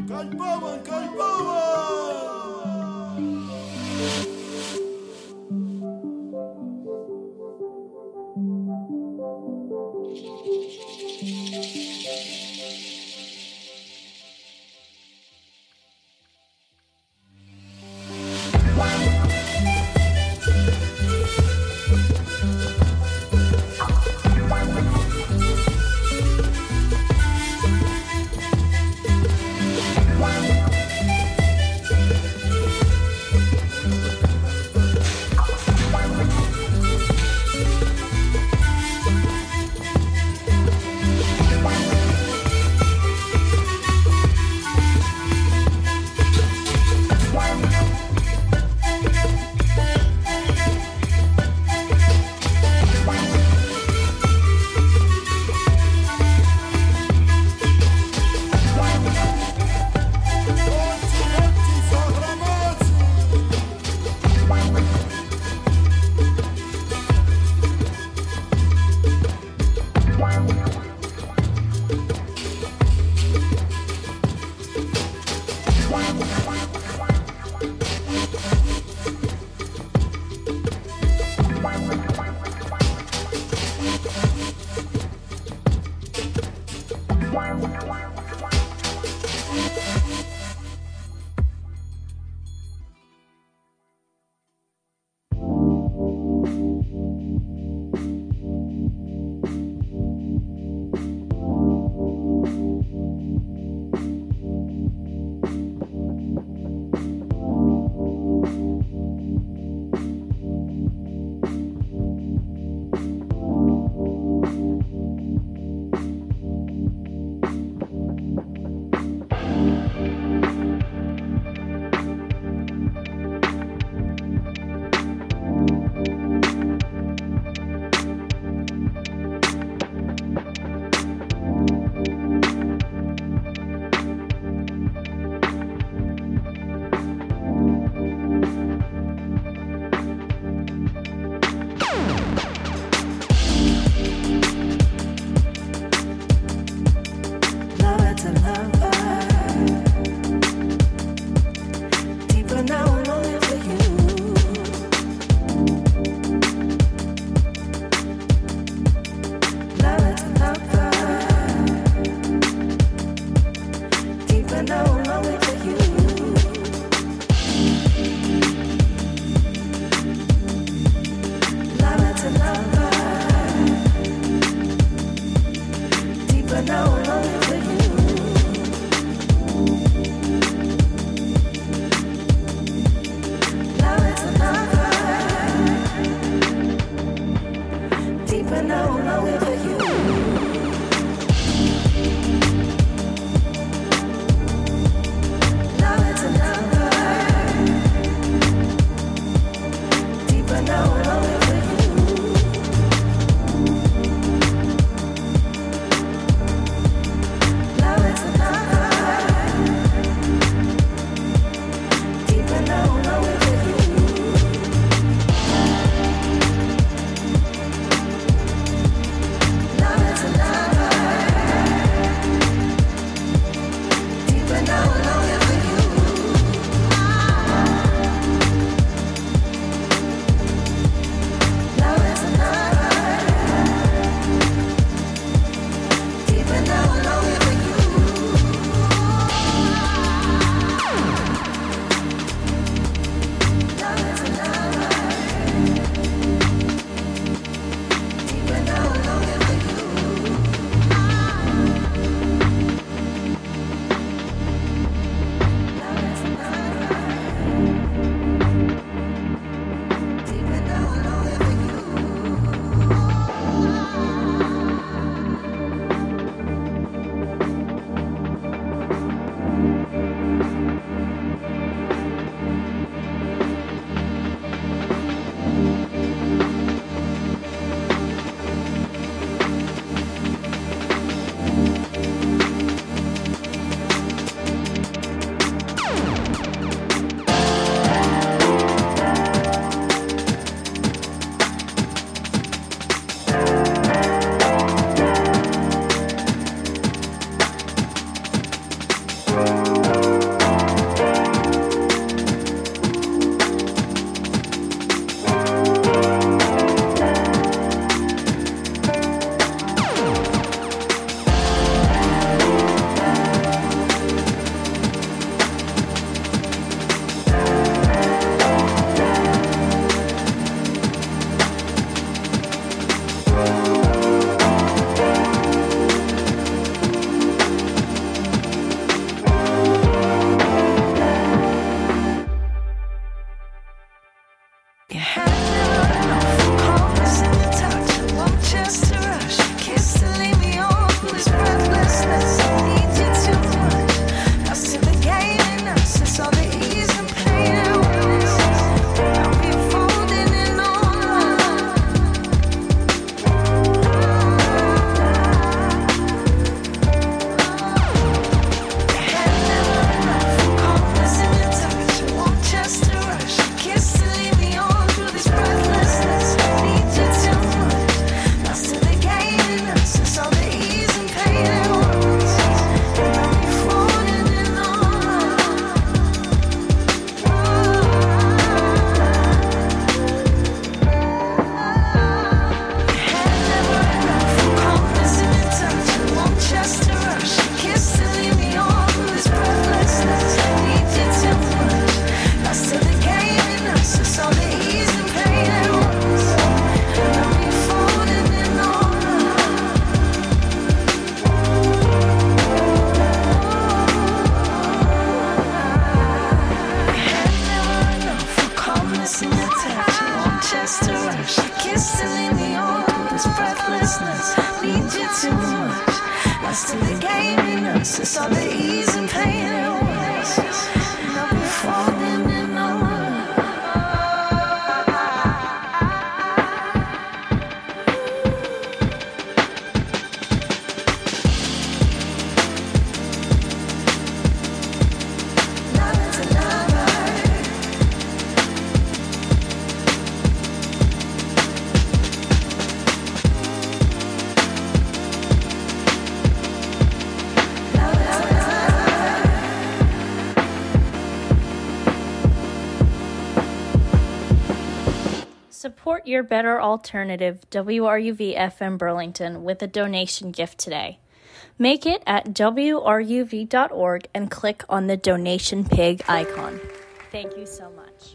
Кальбован, Кальбован! Support your better alternative, WRUV-FM Burlington, with a donation gift today. Make it at wruv.org and click on the donation pig icon. Thank you so much.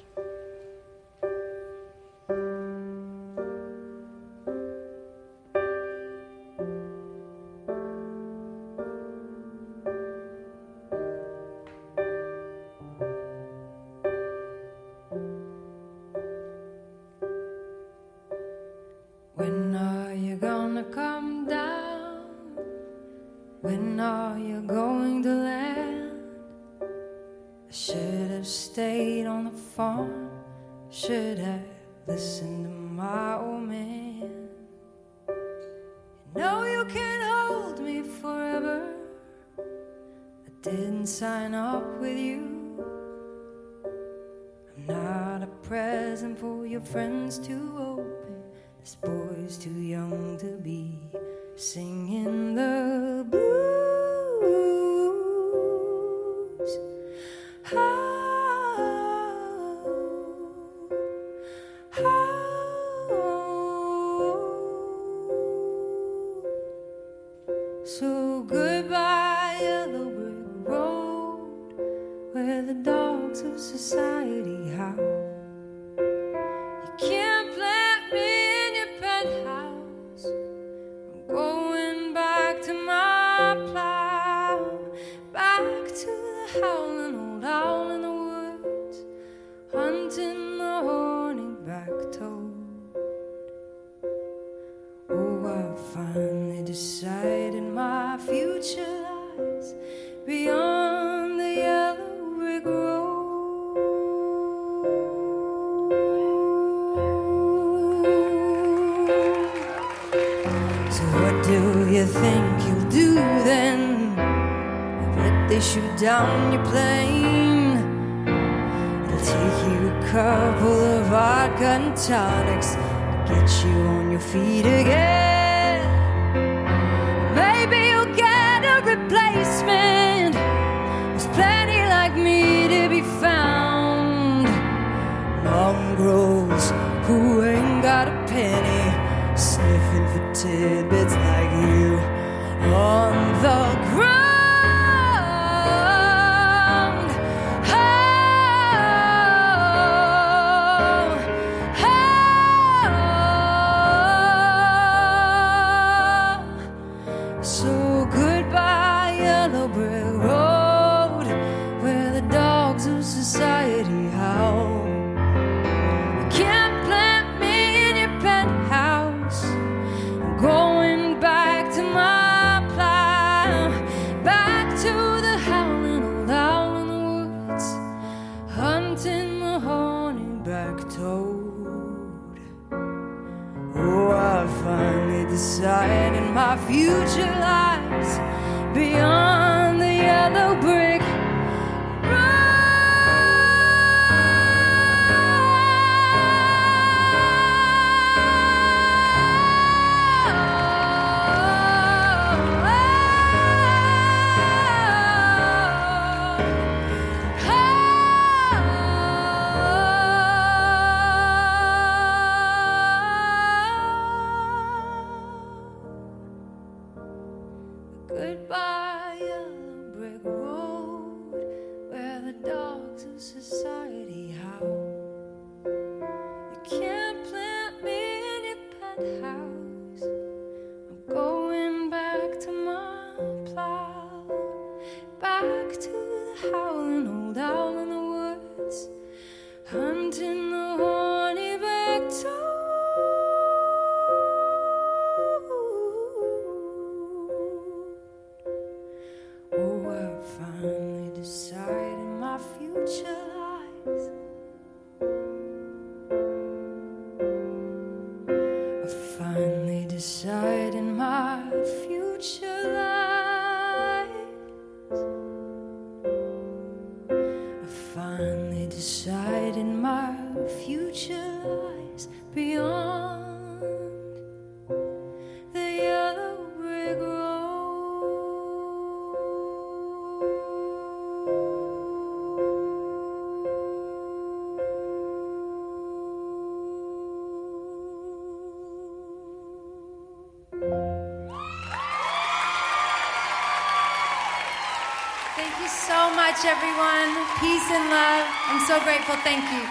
When are you gonna come down? When are you going to land? I should have stayed on the farm, should have listened to my old man. You know you can't hold me forever, I didn't sign up with you. I'm not a present for your friends to open. This boy's too young to be singing the blues. So goodbye, yellow brick road, where the dogs of society howl. You can't plant me in your penthouse. I'm going back to my plow, back to the howling old owl in the woods, hunting the horny-backed toad. Oh, I finally decided my future lies beyond the yellow brick road. So what do you think you'll do then? I bet they shoot down your plane. It'll take you a couple of vodka and tonics to get you on your feet again. Maybe you'll get a replacement. There's plenty like me to be found. Mongrels who ain't got a penny, sniffing for tidbits like you on the ground. So goodbye, yellow brick road, where the dogs of society howl. You can't plant me in your penthouse. I'm going back to my plow, back to the howling old owl in the woods, hunting the horny-backed toad. Oh, I finally decided my future lies beyond the yellow brick Goodbye, yellow brick road, where the dogs of society howl. You can't plant me in your penthouse. I'm going back to my plow, back to the howling old owl in the woods, hunting the horny-backed toad. Oh, I finally decided my future lies. I finally decided my future lies. I finally decided my future lies beyond the yellow brick road. so much, everyone. Peace and love. I'm so grateful. Thank you.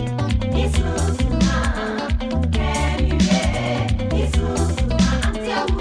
Yeah.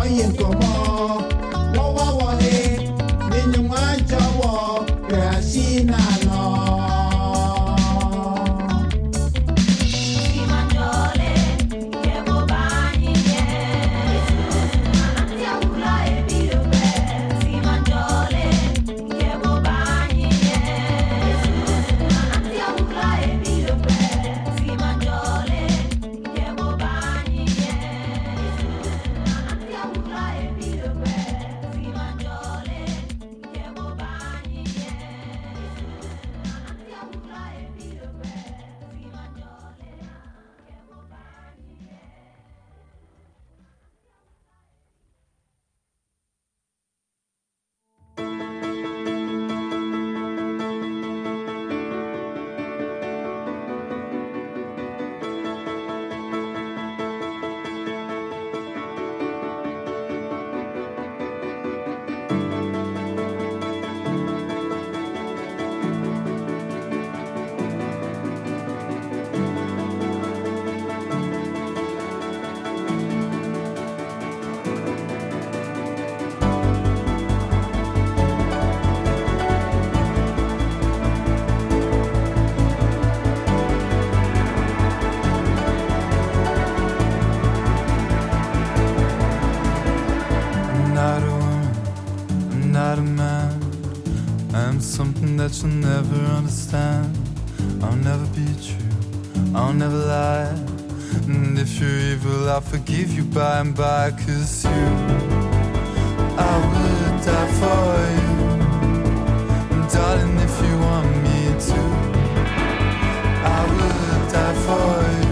Something that you'll never understand. I'll never be true, I'll never lie. And if you're evil, I'll forgive you by and by. 'Cause you, I would die for you. And darling, if you want me to, I would die for you.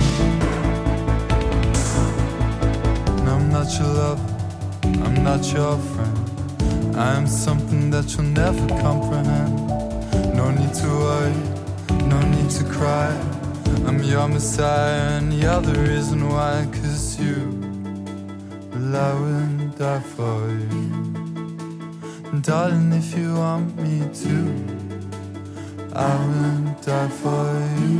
And I'm not your lover, I'm not your friend. I'm something that you'll never comprehend. No need to worry, no need to cry. I'm your messiah and you're the reason why. 'Cause you, well, I will die for you. And darling, if you want me to, I will die for you.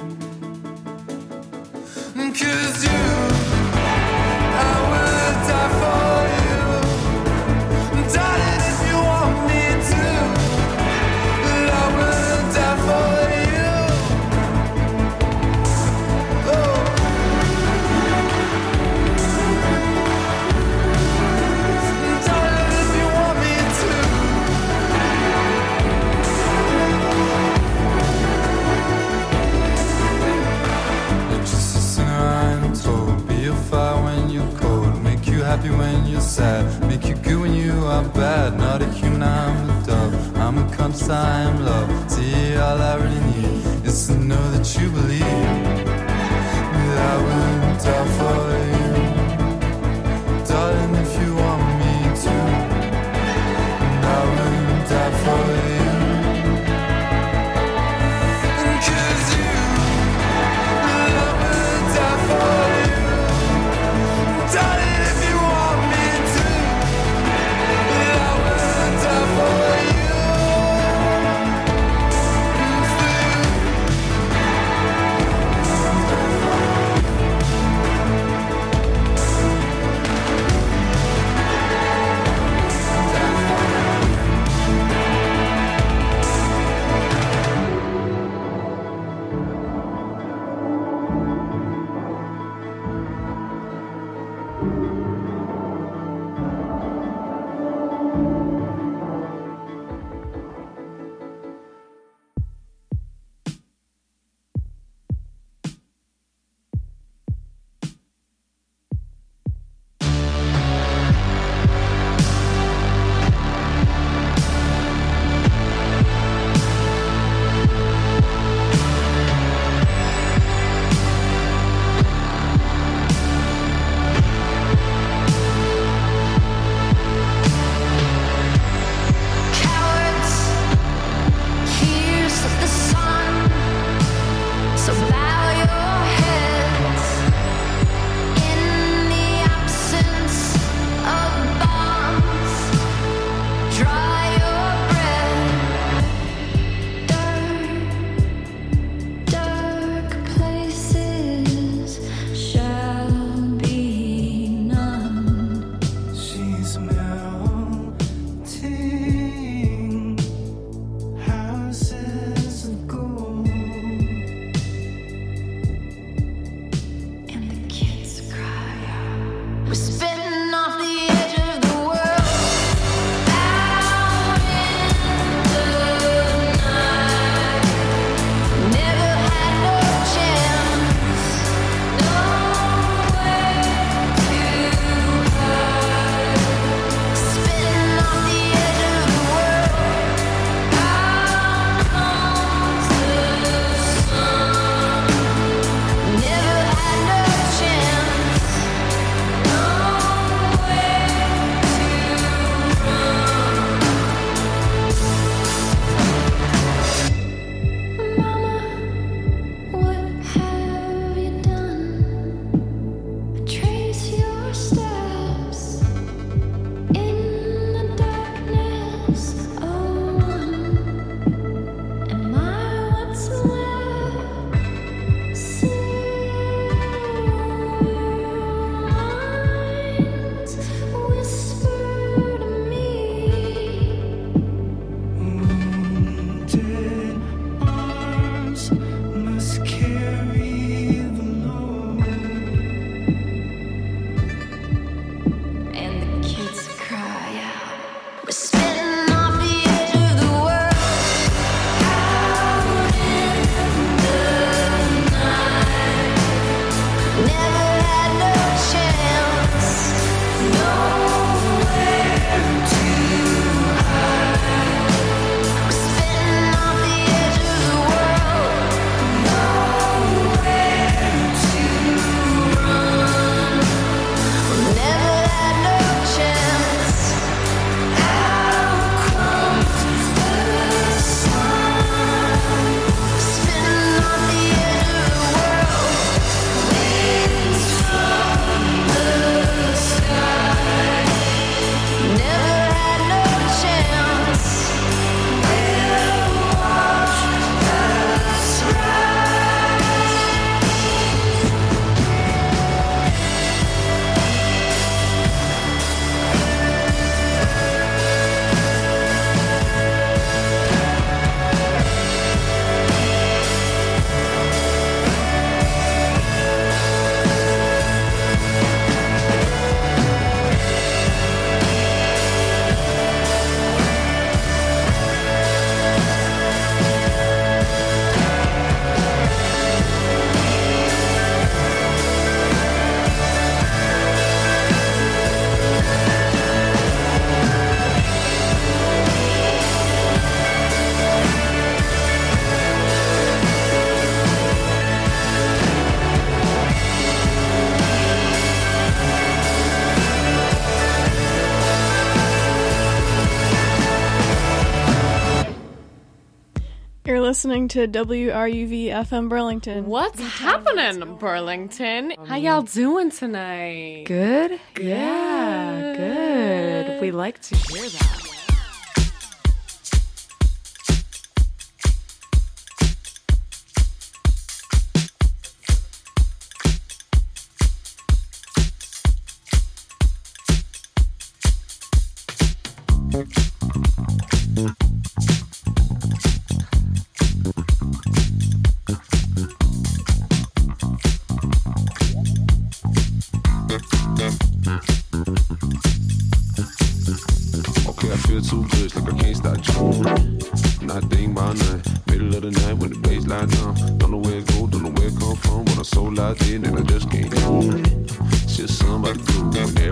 'Cause you, I will die for you. Darling, if you want me to, I will die for you. Oh. Darling, if you want me to. You're just a sinner, I'm told. Be a fire when you're cold. Make you happy when you're sad. Make you good when you are bad. Not a human, I'm a dove. I'm a conscious, I am love. See, all I really need is to know that you believe that I will die for you. Darling, if you want me to, I will die for you. 'Cause you, I will die for you. Darling, if you want me to, I will die for you. For you. listening to WRUV FM Burlington. What's happening, Burlington? How y'all doing tonight? Good? Yeah, good. We like to hear that. Okay, I feel too good, it's like I can't stop jumping. Not think about nothing. Middle of the night when the bass line down. Don't know where it go, don't know where it come from. But I'm so locked in and I just can't do it. It's just something about the groove.